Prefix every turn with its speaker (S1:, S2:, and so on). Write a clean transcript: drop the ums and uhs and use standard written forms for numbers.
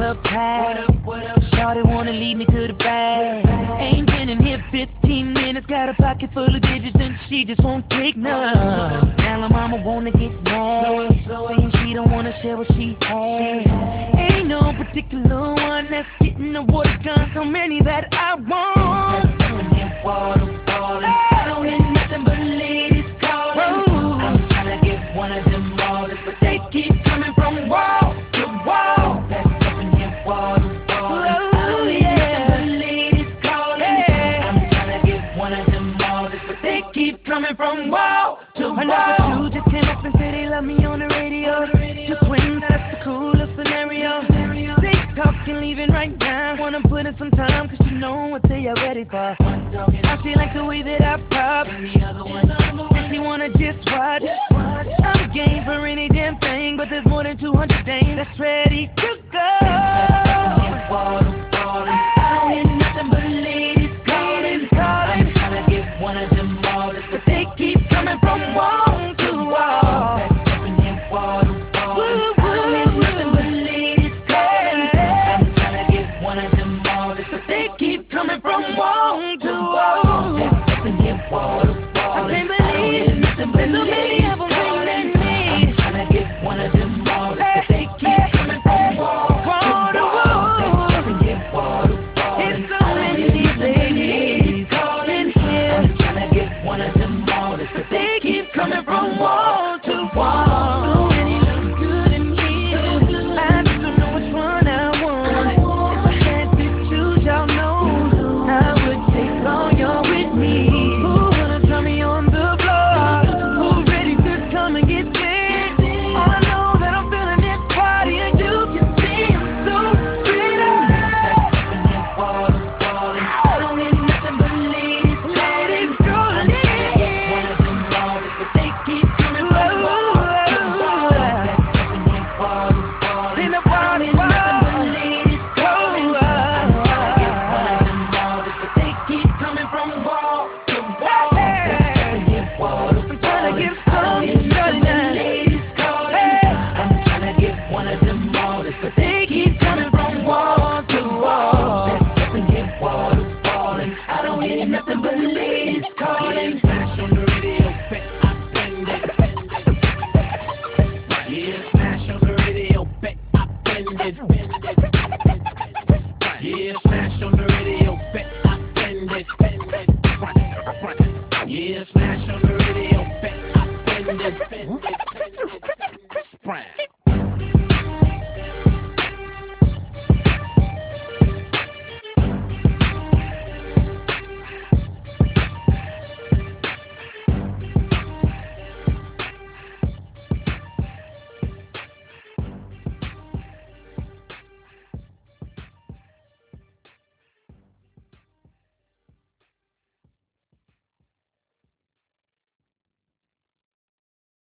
S1: up, Pat? Shawty wanna lead me to the bag. Ain't been in here 15 minutes, got a pocket full of digits and she just won't take none. Now her mama wanna get mad, saying she don't wanna share what she has. Ain't no particular one that's getting the water gun, so many that I want. I don't hear nothing but ladies calling. I'm tryna get one of them orders, but they keep coming from wall to wall. That's up in here wall to wall. I don't hear nothing but ladies calling. I'm tryna get one of them orders, but they keep coming from wall to wall. Another two just came up and said they love me on the radio. Just swing, that's the coolest scenario. They talking, leaving right now. Wanna put in some time, cause you know what they are ready for. Now she like the way that I pop, and she wanna just watch. I'm game for any damn thing, but there's more than 200 dames that's ready to go. I don't hear nothing but ladies calling. I'm tryna get one of them